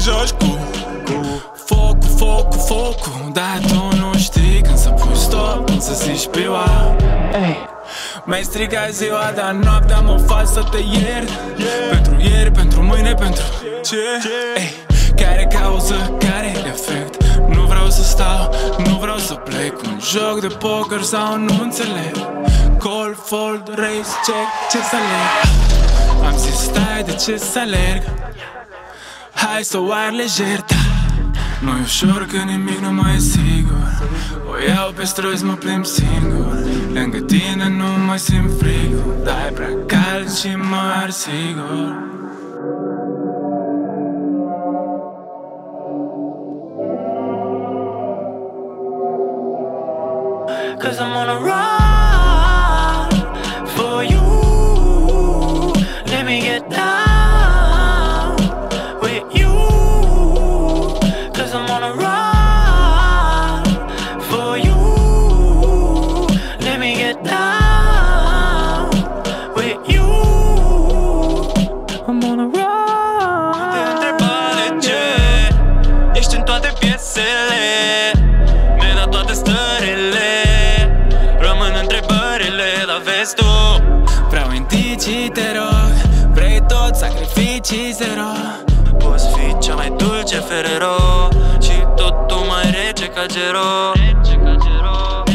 joci cu focul, dar tu nu știi când să pui stop, când să zici piua. Mi-ai strigat ziua, dar noaptea mă fac să te iert. Pentru ieri, pentru mâine, pentru ce? Care cauză, care efect? Nu vreau să stau, nu vreau să plec. Un joc de poker sau nu înțeleg. Call, fold, raise, check, ce să aleg? Am zis stai, de ce să alerg? Hai să o ar lejer, da. Nu-i ușor că nimic nu mai e sigur. O iau pe străzi, mă plimb singur. Lângă tine nu mai simt frigul. Dar e prea cald și mă ard sigur. Cause I'm on a run for you. Let me get down with you. Cause I'm on a run for you. Let me get down with you. I'm on a run. Te întreba de ce ești în toate piesele. Mi-ai dat toate stările. Rămân întrebările, dar vezi tu. Vreau indicii, te rog. Vrei tot, sacrificii zero. Poți fi cea mai dulce Ferrero și totul mai rece ca Gero.